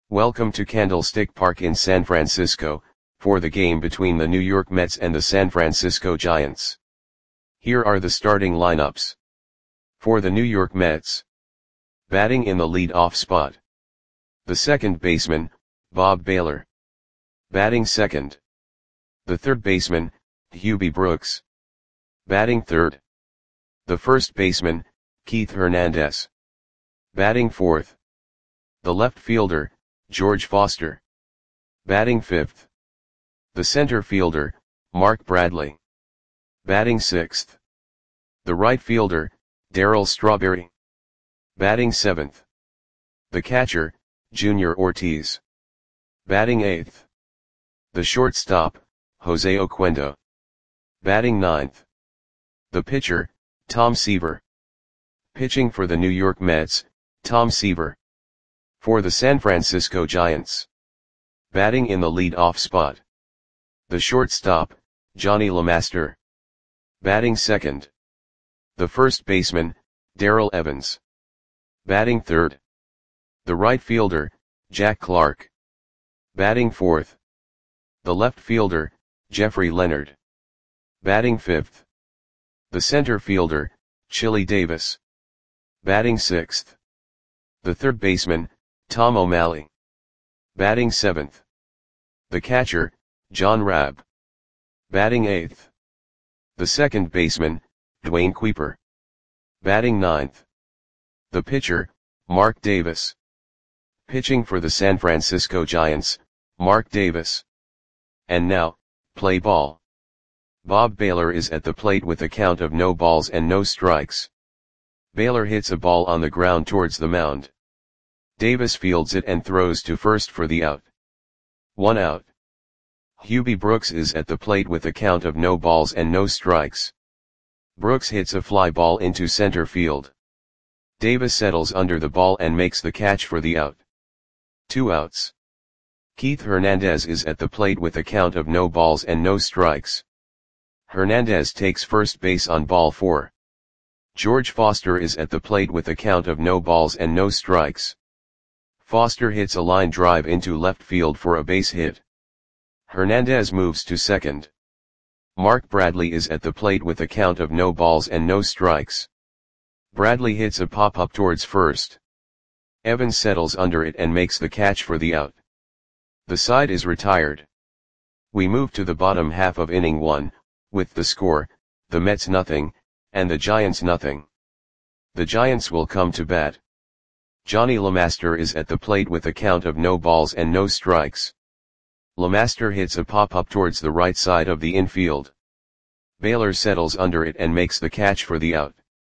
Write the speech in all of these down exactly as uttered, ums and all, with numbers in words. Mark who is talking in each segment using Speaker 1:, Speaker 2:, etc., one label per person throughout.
Speaker 1: Welcome to Candlestick Park in San Francisco, for the game between the New York Mets and the San Francisco Giants. Here are the starting lineups. For the New York Mets. Batting in the lead-off spot. The second baseman, Bob Baylor. Batting second. The third baseman, Hubie Brooks. Batting third. The first baseman, Keith Hernandez. Batting fourth. The left fielder, George Foster. Batting fifth. The center fielder, Mark Bradley. Batting sixth. The right fielder, Darryl Strawberry. Batting seventh. The catcher, Junior Ortiz. Batting eighth. The shortstop, Jose Oquendo. Batting ninth. The pitcher, Tom Seaver. Pitching for the New York Mets, Tom Seaver. For the San Francisco Giants. Batting in the lead-off spot. The shortstop, Johnny LeMaster. Batting second. The first baseman, Darrell Evans. Batting third. The right fielder, Jack Clark. Batting fourth. The left fielder, Jeffrey Leonard. Batting fifth. The center fielder, Chili Davis. Batting sixth. The third baseman, Tom O'Malley. Batting seventh. The catcher, John Rabb. Batting eighth. The second baseman, Dwayne Kuiper. Batting ninth. The pitcher, Mark Davis. Pitching for the San Francisco Giants, Mark Davis. And now, play ball. Bob Baylor is at the plate with a count of no balls and no strikes. Baylor hits a ball on the ground towards the mound. Davis fields it and throws to first for the out. One out. Hubie Brooks is at the plate with a count of no balls and no strikes. Brooks hits a fly ball into center field. Davis settles under the ball and makes the catch for the out. Two outs. Keith Hernandez is at the plate with a count of no balls and no strikes. Hernandez takes first base on ball four. George Foster is at the plate with a count of no balls and no strikes. Foster hits a line drive into left field for a base hit. Hernandez moves to second. Mark Bradley is at the plate with a count of no balls and no strikes. Bradley hits a pop-up towards first. Evans settles under it and makes the catch for the out. The side is retired. We move to the bottom half of inning one, with the score, the Mets nothing, and the Giants nothing. The Giants will come to bat. Johnny LeMaster is at the plate with a count of no balls and no strikes. LeMaster hits a pop-up towards the right side of the infield. Baylor settles under it and makes the catch for the out.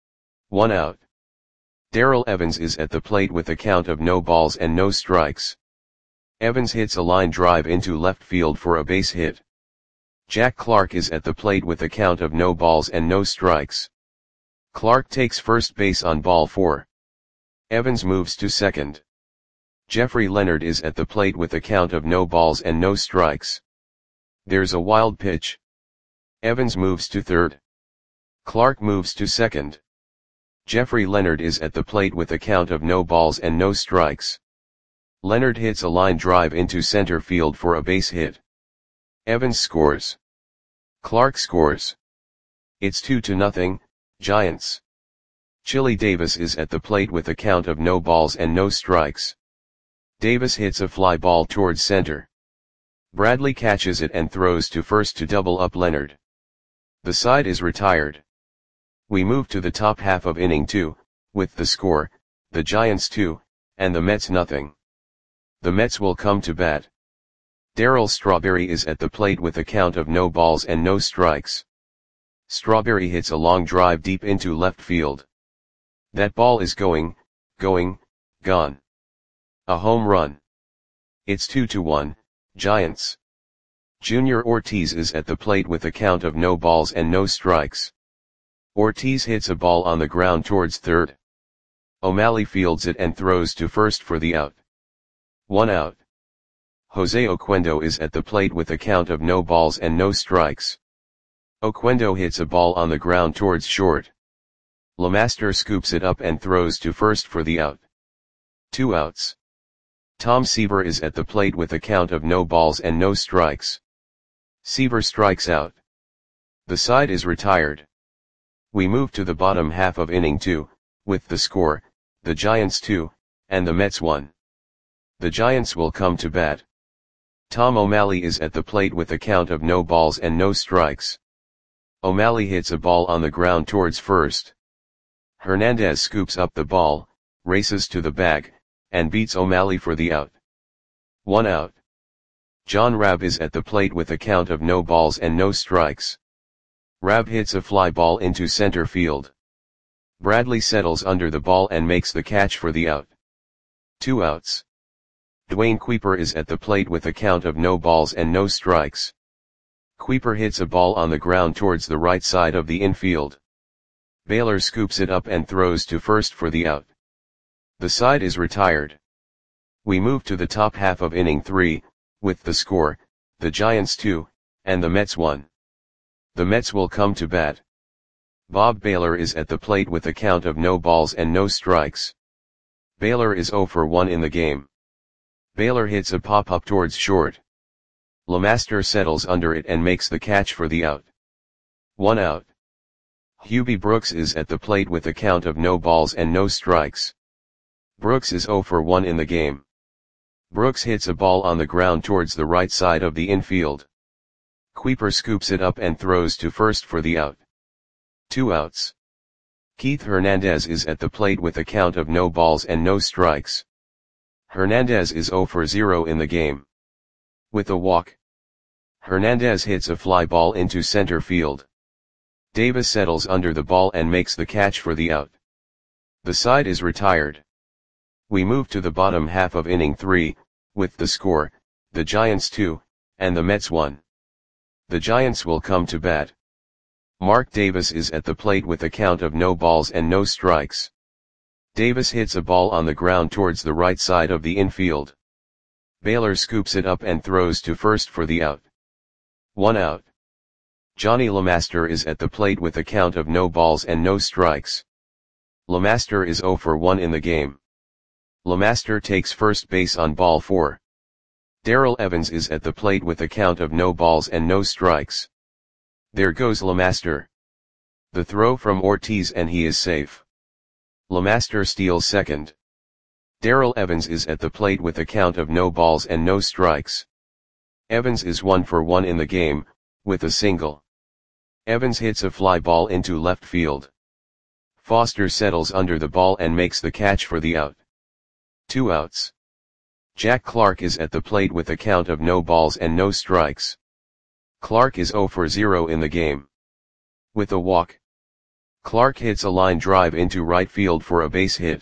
Speaker 1: One out. Darrell Evans is at the plate with a count of no balls and no strikes. Evans hits a line drive into left field for a base hit. Jack Clark is at the plate with a count of no balls and no strikes. Clark takes first base on ball four. Evans moves to second. Jeffrey Leonard is at the plate with a count of no balls and no strikes. There's a wild pitch. Evans moves to third. Clark moves to second. Jeffrey Leonard is at the plate with a count of no balls and no strikes. Leonard hits a line drive into center field for a base hit. Evans scores. Clark scores. It's two to nothing, Giants. Chili Davis is at the plate with a count of no balls and no strikes. Davis hits a fly ball towards center. Bradley catches it and throws to first to double up Leonard. The side is retired. We move to the top half of inning two, with the score, the Giants two, and the Mets nothing. The Mets will come to bat. Darryl Strawberry is at the plate with a count of no balls and no strikes. Strawberry hits a long drive deep into left field. That ball is going, going, gone. A home run. It's two to one, Giants. Junior Ortiz is at the plate with a count of no balls and no strikes. Ortiz hits a ball on the ground towards third. O'Malley fields it and throws to first for the out. One out. Jose Oquendo is at the plate with a count of no balls and no strikes. Oquendo hits a ball on the ground towards short. LeMaster scoops it up and throws to first for the out. Two outs. Tom Seaver is at the plate with a count of no balls and no strikes. Seaver strikes out. The side is retired. We move to the bottom half of inning two, with the score, the Giants two, and the Mets one. The Giants will come to bat. Tom O'Malley is at the plate with a count of no balls and no strikes. O'Malley hits a ball on the ground towards first. Hernandez scoops up the ball, races to the bag, and beats O'Malley for the out. One out. John Rabb is at the plate with a count of no balls and no strikes. Rabb hits a fly ball into center field. Bradley settles under the ball and makes the catch for the out. Two outs. Dwayne Kuiper is at the plate with a count of no balls and no strikes. Kuiper hits a ball on the ground towards the right side of the infield. Baylor scoops it up and throws to first for the out. The side is retired. We move to the top half of inning three, with the score, the Giants two, and the Mets one. The Mets will come to bat. Bob Baylor is at the plate with a count of no balls and no strikes. Baylor is oh for one in the game. Baylor hits a pop-up towards short. LeMaster settles under it and makes the catch for the out. One out. Hubie Brooks is at the plate with a count of no balls and no strikes. Brooks is oh for one in the game. Brooks hits a ball on the ground towards the right side of the infield. Kuiper scoops it up and throws to first for the out. Two outs. Keith Hernandez is at the plate with a count of no balls and no strikes. Hernandez is oh for zero in the game. With a walk, Hernandez hits a fly ball into center field. Davis settles under the ball and makes the catch for the out. The side is retired. We move to the bottom half of inning three, with the score, the Giants two, and the Mets one. The Giants will come to bat. Mark Davis is at the plate with a count of no balls and no strikes. Davis hits a ball on the ground towards the right side of the infield. Baylor scoops it up and throws to first for the out. One out. Johnny LeMaster is at the plate with a count of no balls and no strikes. LeMaster is oh for one in the game. LeMaster takes first base on ball four. Darrell Evans is at the plate with a count of no balls and no strikes. There goes LeMaster. The throw from Ortiz and he is safe. LeMaster steals second. Darrell Evans is at the plate with a count of no balls and no strikes. Evans is one for one in the game, with a single. Evans hits a fly ball into left field. Foster settles under the ball and makes the catch for the out. Two outs. Jack Clark is at the plate with a count of no balls and no strikes. Clark is oh for zero in the game. With a walk, Clark hits a line drive into right field for a base hit.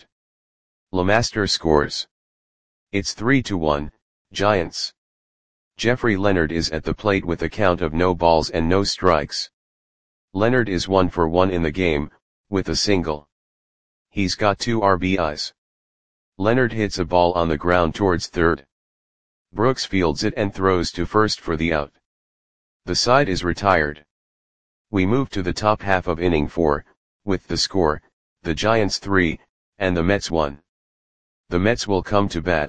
Speaker 1: LeMaster scores. It's three to one, Giants. Jeffrey Leonard is at the plate with a count of no balls and no strikes. Leonard is one for one in the game, with a single. He's got two R B Is. Leonard hits a ball on the ground towards third. Brooks fields it and throws to first for the out. The side is retired. We move to the top half of inning four, with the score, the Giants three, and the Mets one. The Mets will come to bat.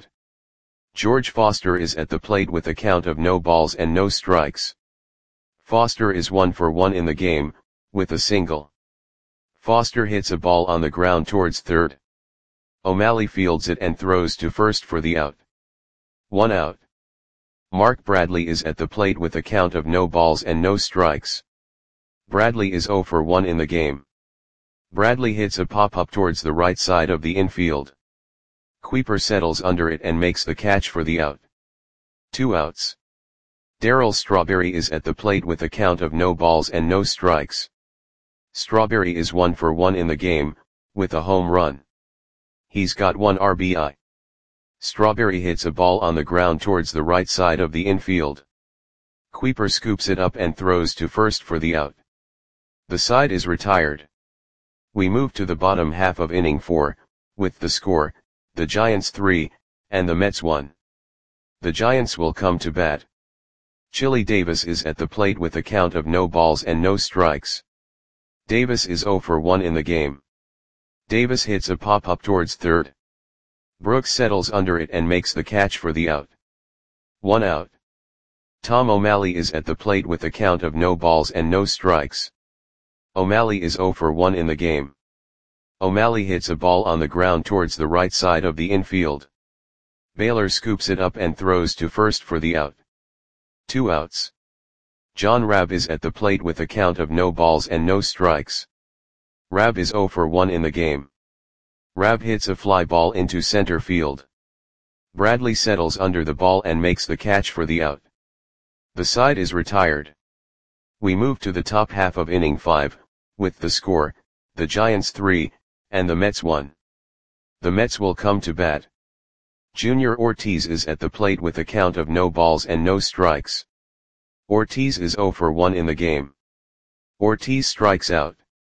Speaker 1: George Foster is at the plate with a count of no balls and no strikes. Foster is one for one in the game, with a single. Foster hits a ball on the ground towards third. O'Malley fields it and throws to first for the out. One out. Mark Bradley is at the plate with a count of no balls and no strikes. Bradley is oh for one in the game. Bradley hits a pop-up towards the right side of the infield. Kuiper settles under it and makes the catch for the out. Two outs. Darryl Strawberry is at the plate with a count of no balls and no strikes. Strawberry is one for one in the game, with a home run. He's got one R B I. Strawberry hits a ball on the ground towards the right side of the infield. Kuiper scoops it up and throws to first for the out. The side is retired. We move to the bottom half of inning four, with the score, the Giants three, and the Mets one. The Giants will come to bat. Chili Davis is at the plate with a count of no balls and no strikes. Davis is oh for one in the game. Davis hits a pop-up towards third. Brooks settles under it and makes the catch for the out. One out. Tom O'Malley is at the plate with a count of no balls and no strikes. O'Malley is zero for one in the game. O'Malley hits a ball on the ground towards the right side of the infield. Baylor scoops it up and throws to first for the out. Two outs. John Rabb is at the plate with a count of no balls and no strikes. Rabb is zero for one in the game. Rabb hits a fly ball into center field. Bradley settles under the ball and makes the catch for the out. The side is retired. We move to the top half of inning five, with the score, the Giants three, and the Mets one. The Mets will come to bat. Junior Ortiz is at the plate with a count of no balls and no strikes. Ortiz is zero for one in the game. Ortiz strikes out.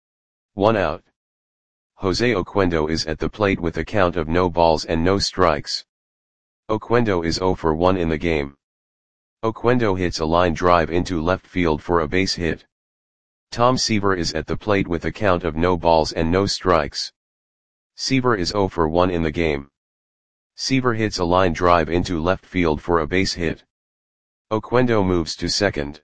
Speaker 1: One out. Jose Oquendo is at the plate with a count of no balls and no strikes. Oquendo is zero for one in the game. Oquendo hits a line drive into left field for a base hit. Tom Seaver is at the plate with a count of no balls and no strikes. Seaver is zero for one in the game. Seaver hits a line drive into left field for a base hit. Oquendo moves to second.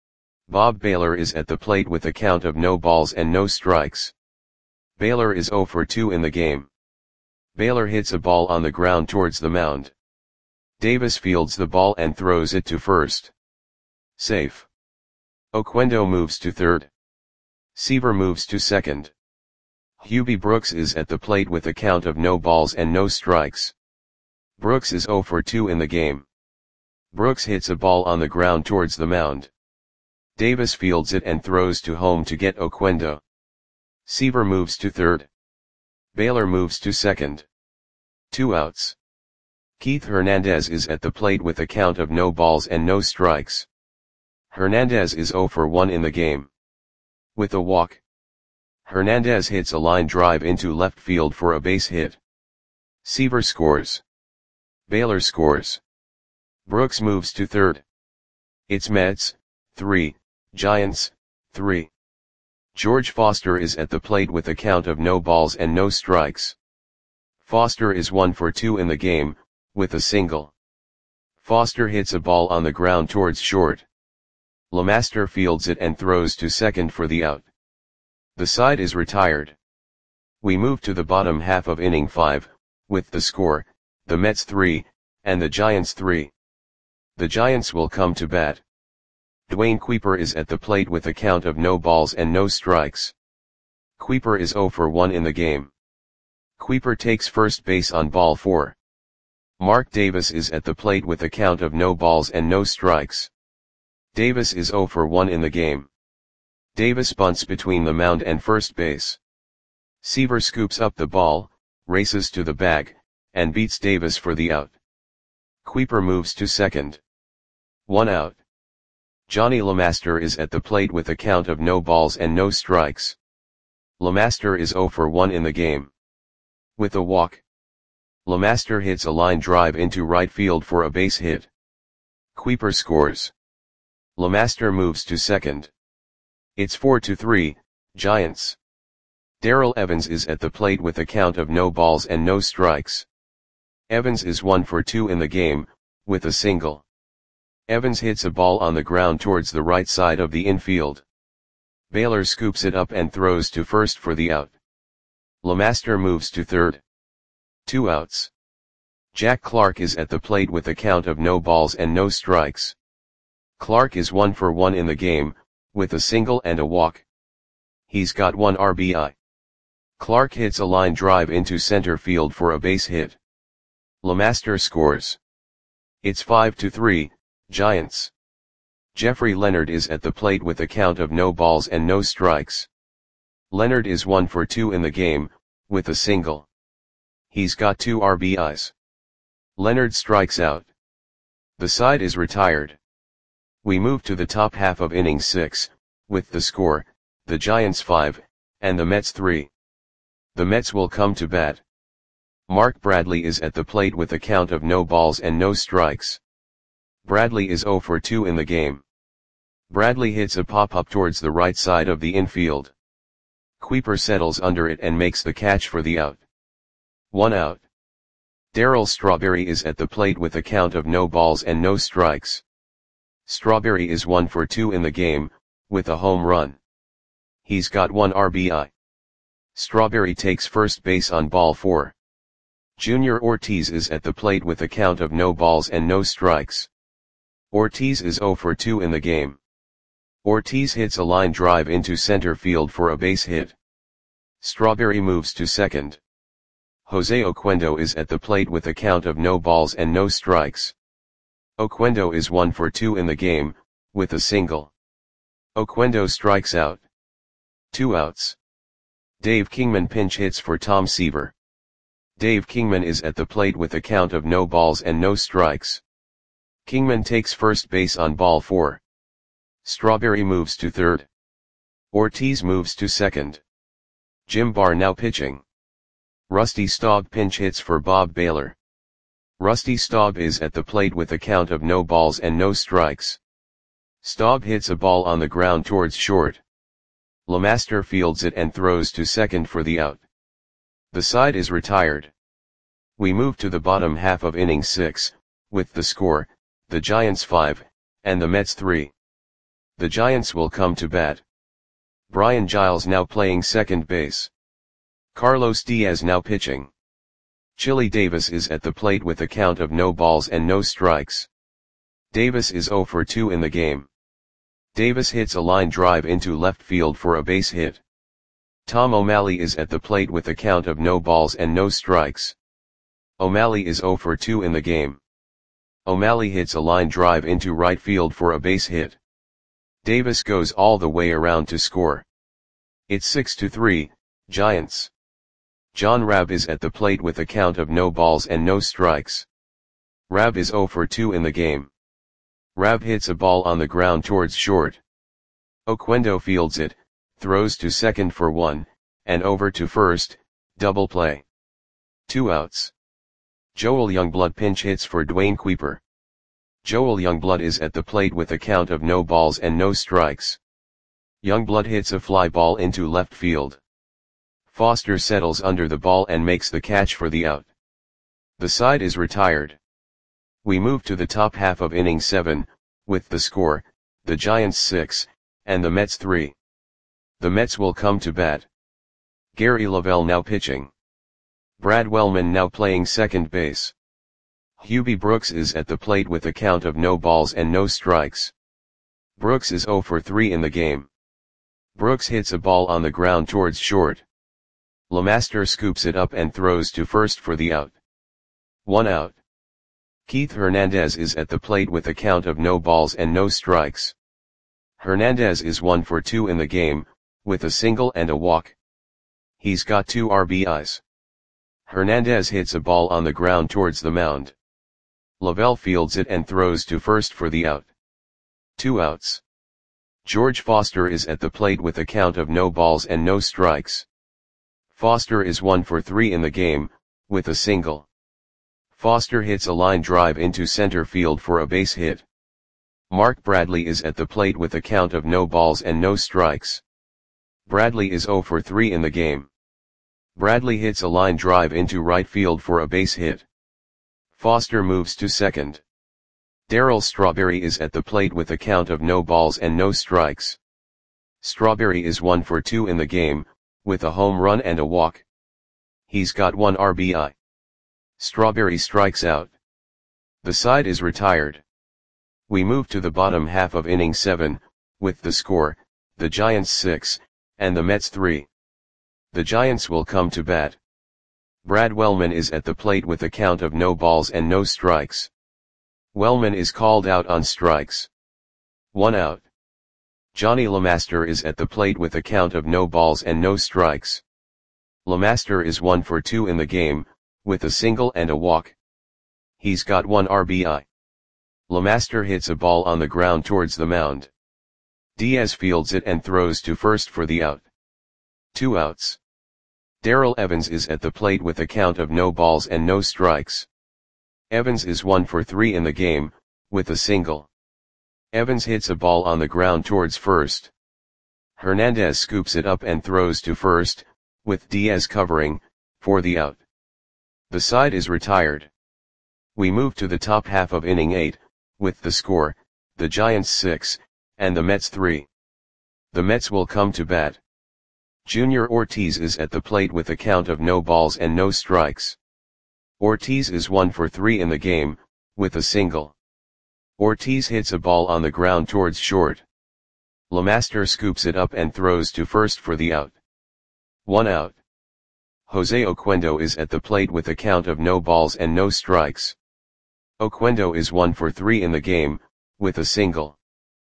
Speaker 1: Bob Baylor is at the plate with a count of no balls and no strikes. Baylor is zero for two in the game. Baylor hits a ball on the ground towards the mound. Davis fields the ball and throws it to first. Safe. Oquendo moves to third. Seaver moves to second. Hubie Brooks is at the plate with a count of no balls and no strikes. Brooks is zero for two in the game. Brooks hits a ball on the ground towards the mound. Davis fields it and throws to home to get Oquendo. Seaver moves to third. Baylor moves to second. Two outs. Keith Hernandez is at the plate with a count of no balls and no strikes. Hernandez is zero for one in the game. With a walk. Hernandez hits a line drive into left field for a base hit. Seaver scores. Baylor scores. Brooks moves to third. It's Mets, three, Giants, three. George Foster is at the plate with a count of no balls and no strikes. Foster is one for two in the game, with a single. Foster hits a ball on the ground towards short. LeMaster fields it and throws to second for the out. The side is retired. We move to the bottom half of inning five, with the score, the Mets three, and the Giants three. The Giants will come to bat. Dwayne Kuiper is at the plate with a count of no balls and no strikes. Kuiper is zero for one in the game. Kuiper takes first base on ball four. Mark Davis is at the plate with a count of no balls and no strikes. Davis is zero for one in the game. Davis bunts between the mound and first base. Seaver scoops up the ball, races to the bag, and beats Davis for the out. Kuiper moves to second. One out. Johnny LeMaster is at the plate with a count of no balls and no strikes. LeMaster is zero for one in the game. With a walk. LeMaster hits a line drive into right field for a base hit. Kuiper scores. LeMaster moves to second. It's four to three, Giants. Darrell Evans is at the plate with a count of no balls and no strikes. Evans is one for two in the game, with a single. Evans hits a ball on the ground towards the right side of the infield. Baylor scoops it up and throws to first for the out. LeMaster moves to third. Two outs. Jack Clark is at the plate with a count of no balls and no strikes. Clark is one for one in the game, with a single and a walk. He's got one R B I. Clark hits a line drive into center field for a base hit. LeMaster scores. It's five to three, Giants. Jeffrey Leonard is at the plate with a count of no balls and no strikes. Leonard is one for two in the game, with a single. He's got two R B Is. Leonard strikes out. The side is retired. We move to the top half of inning six, with the score, the Giants five, and the Mets three. The Mets will come to bat. Mark Bradley is at the plate with a count of no balls and no strikes. Bradley is zero for two in the game. Bradley hits a pop-up towards the right side of the infield. Kuiper settles under it and makes the catch for the out. One out. Darryl Strawberry is at the plate with a count of no balls and no strikes. Strawberry is one for two in the game, with a home run. He's got one R B I. Strawberry takes first base on ball four. Junior Ortiz is at the plate with a count of no balls and no strikes. Ortiz is zero for two in the game. Ortiz hits a line drive into center field for a base hit. Strawberry moves to second. Jose Oquendo is at the plate with a count of no balls and no strikes. Oquendo is one for two in the game, with a single. Oquendo strikes out. Two outs. Dave Kingman pinch hits for Tom Seaver. Dave Kingman is at the plate with a count of no balls and no strikes. Kingman takes first base on ball four. Strawberry moves to third. Ortiz moves to second. Jim Barr now pitching. Rusty Staub pinch hits for Bob Baylor. Rusty Staub is at the plate with a count of no balls and no strikes. Staub hits a ball on the ground towards short. LeMaster fields it and throws to second for the out. The side is retired. We move to the bottom half of inning six, with the score, the Giants five, and the Mets three. The Giants will come to bat. Brian Giles now playing second base. Carlos Diaz now pitching. Chili Davis is at the plate with a count of no balls and no strikes. Davis is zero for two in the game. Davis hits a line drive into left field for a base hit. Tom O'Malley is at the plate with a count of no balls and no strikes. O'Malley is zero for two in the game. O'Malley hits a line drive into right field for a base hit. Davis goes all the way around to score. It's six to three, Giants. John Rabb is at the plate with a count of no balls and no strikes. Rabb is zero for two in the game. Rabb hits a ball on the ground towards short. Oquendo fields it, throws to second for one, and over to first, double play. Two outs. Joel Youngblood pinch hits for Dwayne Kuiper. Joel Youngblood is at the plate with a count of no balls and no strikes. Youngblood hits a fly ball into left field. Foster settles under the ball and makes the catch for the out. The side is retired. We move to the top half of inning seven, with the score, the Giants six, and the Mets three. The Mets will come to bat. Gary Lavelle now pitching. Brad Wellman now playing second base. Hubie Brooks is at the plate with a count of no balls and no strikes. Brooks is zero for three in the game. Brooks hits a ball on the ground towards short. LeMaster scoops it up and throws to first for the out. One out. Keith Hernandez is at the plate with a count of no balls and no strikes. Hernandez is one for two in the game, with a single and a walk. He's got two R B Is. Hernandez hits a ball on the ground towards the mound. Lavelle fields it and throws to first for the out. Two outs. George Foster is at the plate with a count of no balls and no strikes. Foster is one for three in the game, with a single. Foster hits a line drive into center field for a base hit. Mark Bradley is at the plate with a count of no balls and no strikes. Bradley is zero for three in the game. Bradley hits a line drive into right field for a base hit. Foster moves to second. Darryl Strawberry is at the plate with a count of no balls and no strikes. Strawberry is one for two in the game, with a home run and a walk. He's got one R B I. Strawberry strikes out. The side is retired. We move to the bottom half of inning seven, with the score, the Giants six, and the Mets three. The Giants will come to bat. Brad Wellman is at the plate with a count of no balls and no strikes. Wellman is called out on strikes. One out. Johnny LeMaster is at the plate with a count of no balls and no strikes. LeMaster is one for two in the game, with a single and a walk. He's got one R B I. LeMaster hits a ball on the ground towards the mound. Diaz fields it and throws to first for the out. Two outs. Darrell Evans is at the plate with a count of no balls and no strikes. Evans is one for three in the game, with a single. Evans hits a ball on the ground towards first. Hernandez scoops it up and throws to first, with Diaz covering, for the out. The side is retired. We move to the top half of inning eight, with the score, the Giants six, and the Mets three. The Mets will come to bat. Junior Ortiz is at the plate with a count of no balls and no strikes. Ortiz is one for three in the game, with a single. Ortiz hits a ball on the ground towards short. Lemaster scoops it up and throws to first for the out. One out. Jose Oquendo is at the plate with a count of no balls and no strikes. Oquendo is one for three in the game, with a single.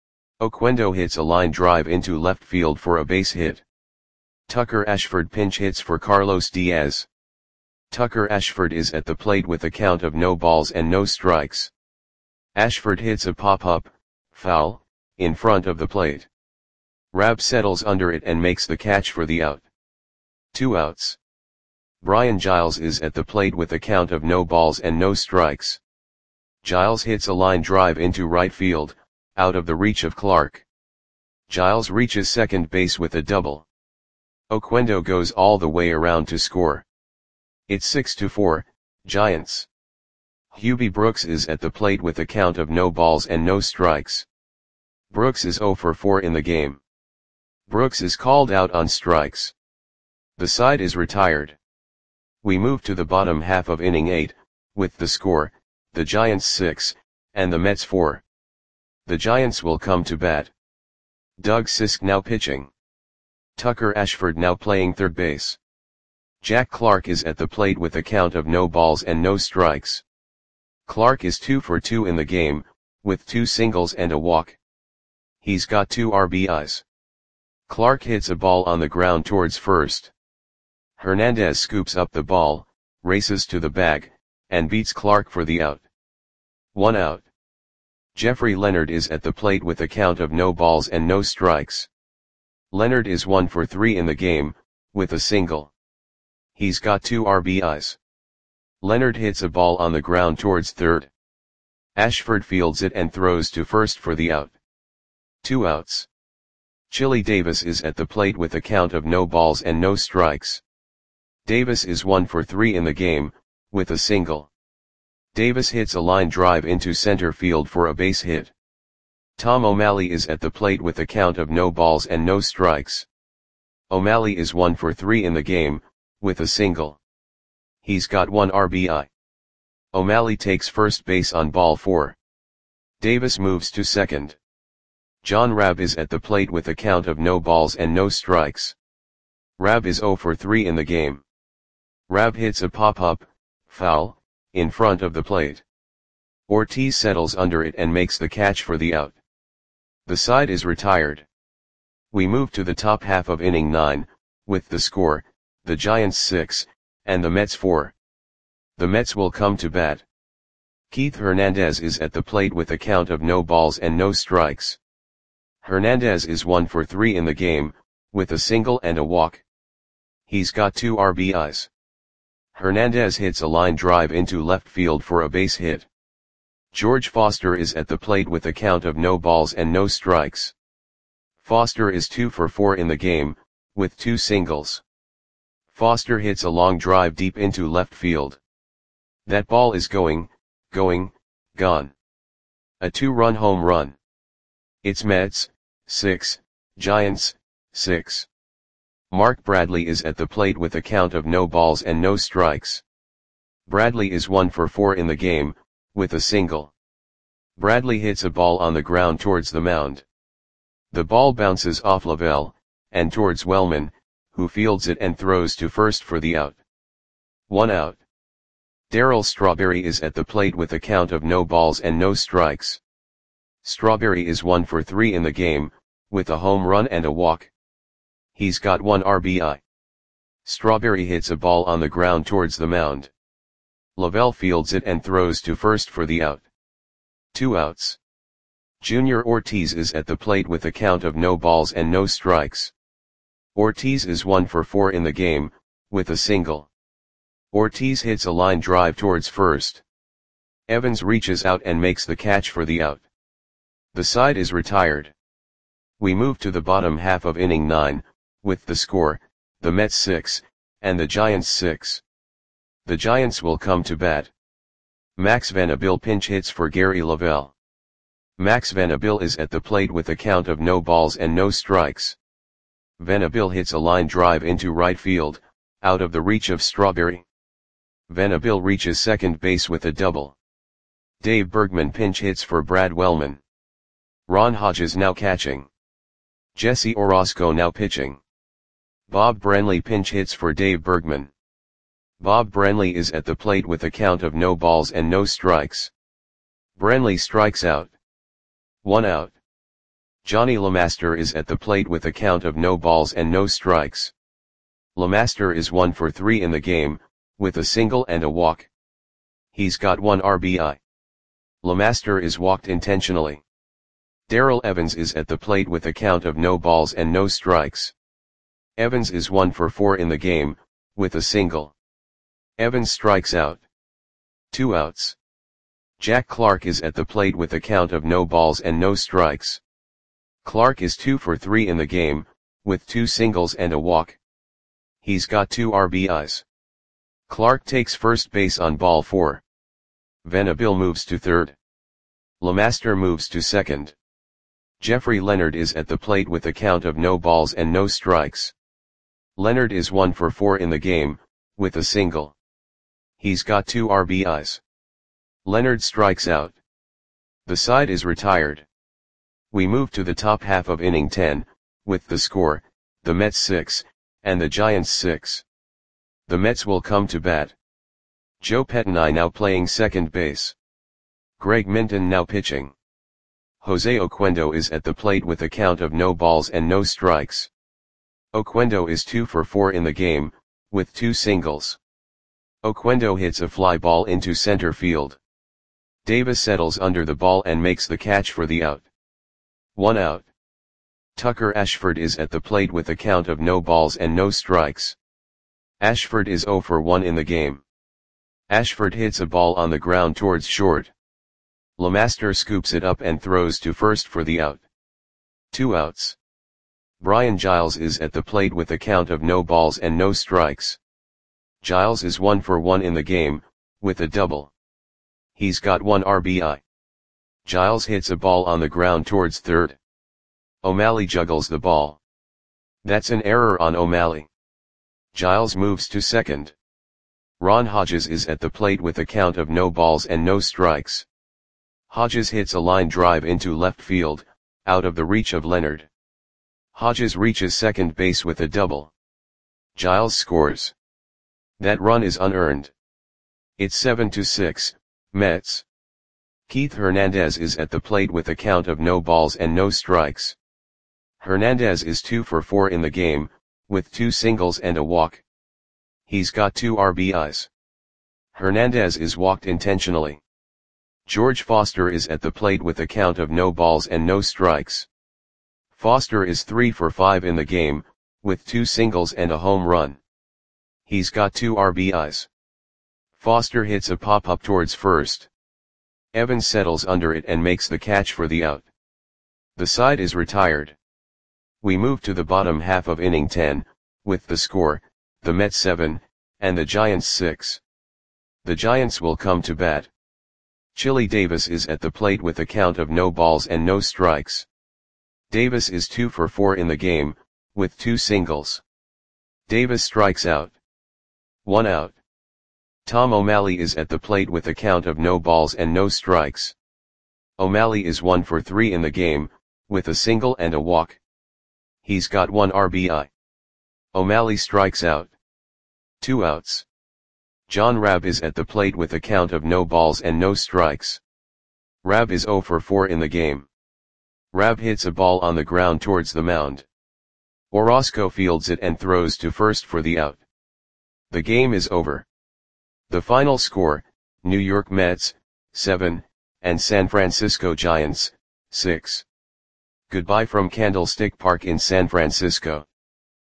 Speaker 1: Oquendo hits a line drive into left field for a base hit. Tucker Ashford pinch hits for Carlos Diaz. Tucker Ashford is at the plate with a count of no balls and no strikes. Ashford hits a pop-up, foul, in front of the plate. Rabb settles under it and makes the catch for the out. Two outs. Brian Giles is at the plate with a count of no balls and no strikes. Giles hits a line drive into right field, out of the reach of Clark. Giles reaches second base with a double. Oquendo goes all the way around to score. It's six to four, Giants. Hubie Brooks is at the plate with a count of no balls and no strikes. Brooks is zero for four in the game. Brooks is called out on strikes. The side is retired. We move to the bottom half of inning eight, with the score, the Giants six, and the Mets four. The Giants will come to bat. Doug Sisk now pitching. Tucker Ashford now playing third base. Jack Clark is at the plate with a count of no balls and no strikes. Clark is two for two in the game, with two singles and a walk. He's got two R B Is. Clark hits a ball on the ground towards first. Hernandez scoops up the ball, races to the bag, and beats Clark for the out. One out. Jeffrey Leonard is at the plate with a count of no balls and no strikes. Leonard is one for three in the game, with a single. He's got two R B Is. Leonard hits a ball on the ground towards third. Ashford fields it and throws to first for the out. Two outs. Chili Davis is at the plate with a count of no balls and no strikes. Davis is one for three in the game, with a single. Davis hits a line drive into center field for a base hit. Tom O'Malley is at the plate with a count of no balls and no strikes. O'Malley is one for three in the game, with a single. He's got one R B I. O'Malley takes first base on ball four. Davis moves to second. John Rabb is at the plate with a count of no balls and no strikes. Rabb is zero for three in the game. Rabb hits a pop-up, foul, in front of the plate. Ortiz settles under it and makes the catch for the out. The side is retired. We move to the top half of inning nine, with the score, the Giants six, and the Mets four. The Mets will come to bat. Keith Hernandez is at the plate with a count of no balls and no strikes. Hernandez is one for three in the game, with a single and a walk. He's got two R B Is. Hernandez hits a line drive into left field for a base hit. George Foster is at the plate with a count of no balls and no strikes. Foster is two for four in the game, with two singles. Foster hits a long drive deep into left field. That ball is going, going, gone. A two-run home run. It's Mets, six, Giants, six. Mark Bradley is at the plate with a count of no balls and no strikes. Bradley is one for four in the game, with a single. Bradley hits a ball on the ground towards the mound. The ball bounces off Lavelle, and towards Wellman, who fields it and throws to first for the out. One out. Darryl Strawberry is at the plate with a count of no balls and no strikes. Strawberry is one for three in the game, with a home run and a walk. He's got one R B I. Strawberry hits a ball on the ground towards the mound. Lavelle fields it and throws to first for the out. Two outs. Junior Ortiz is at the plate with a count of no balls and no strikes. Ortiz is one for four in the game, with a single. Ortiz hits a line drive towards first. Evans reaches out and makes the catch for the out. The side is retired. We move to the bottom half of inning nine, with the score, the Mets six, and the Giants six. The Giants will come to bat. Max Vanderbilt pinch hits for Gary Lavelle. Max Vanderbilt is at the plate with a count of no balls and no strikes. Vanderbilt hits a line drive into right field, out of the reach of Strawberry. Vanderbilt reaches second base with a double. Dave Bergman pinch hits for Brad Wellman. Ron Hodges now catching. Jesse Orosco now pitching. Bob Branley pinch hits for Dave Bergman. Bob Branley is at the plate with a count of no balls and no strikes. Branley strikes out. One out. Johnny LeMaster is at the plate with a count of no balls and no strikes. LeMaster is one for three in the game, with a single and a walk. He's got one R B I. LeMaster is walked intentionally. Darrell Evans is at the plate with a count of no balls and no strikes. Evans is one for four in the game, with a single. Evans strikes out. Two outs. Jack Clark is at the plate with a count of no balls and no strikes. Clark is two for three in the game, with two singles and a walk. He's got two R B Is. Clark takes first base on ball four. Vanderbilt moves to third. LeMaster moves to second. Jeffrey Leonard is at the plate with a count of no balls and no strikes. Leonard is one for four in the game, with a single. He's got two R B Is. Leonard strikes out. The side is retired. We move to the top half of inning ten, with the score, the Mets six, and the Giants six. The Mets will come to bat. Joe Pettinai now playing second base. Greg Minton now pitching. Jose Oquendo is at the plate with a count of no balls and no strikes. Oquendo is two for four in the game, with two singles. Oquendo hits a fly ball into center field. Davis settles under the ball and makes the catch for the out. One out. Tucker Ashford is at the plate with a count of no balls and no strikes. Ashford is zero for one in the game. Ashford hits a ball on the ground towards short. LeMaster scoops it up and throws to first for the out. Two outs. Brian Giles is at the plate with a count of no balls and no strikes. Giles is one for one in the game, with a double. He's got one R B I. Giles hits a ball on the ground towards third. O'Malley juggles the ball. That's an error on O'Malley. Giles moves to second. Ron Hodges is at the plate with a count of no balls and no strikes. Hodges hits a line drive into left field, out of the reach of Leonard. Hodges reaches second base with a double. Giles scores. That run is unearned. It's seven to six, Mets. Keith Hernandez is at the plate with a count of no balls and no strikes. Hernandez is two for four in the game, with two singles and a walk. He's got two R B Is. Hernandez is walked intentionally. George Foster is at the plate with a count of no balls and no strikes. Foster is three for five in the game, with two singles and a home run. He's got two R B Is. Foster hits a pop-up towards first. Evans settles under it and makes the catch for the out. The side is retired. We move to the bottom half of inning ten, with the score, the Mets seven, and the Giants six. The Giants will come to bat. Chili Davis is at the plate with a count of no balls and no strikes. Davis is two for four in the game, with two singles. Davis strikes out. One out. Tom O'Malley is at the plate with a count of no balls and no strikes. O'Malley is one for three in the game, with a single and a walk. He's got one R B I. O'Malley strikes out. Two outs. John Rabb is at the plate with a count of no balls and no strikes. Rabb is zero for four in the game. Rabb hits a ball on the ground towards the mound. Orosco fields it and throws to first for the out. The game is over. The final score, New York Mets, seven, and San Francisco Giants, six. Goodbye from Candlestick Park in San Francisco.